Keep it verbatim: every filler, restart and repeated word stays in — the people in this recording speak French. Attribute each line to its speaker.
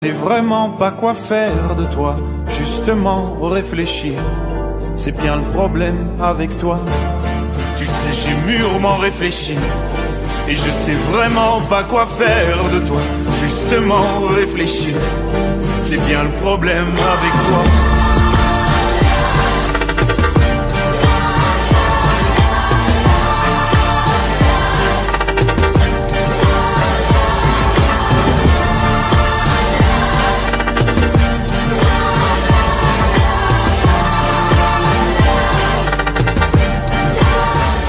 Speaker 1: sais vraiment pas quoi faire de toi, justement réfléchir, c'est bien le problème avec toi. Tu sais, j'ai mûrement réfléchi, et je sais vraiment pas quoi faire de toi, justement réfléchir, c'est bien le problème avec toi.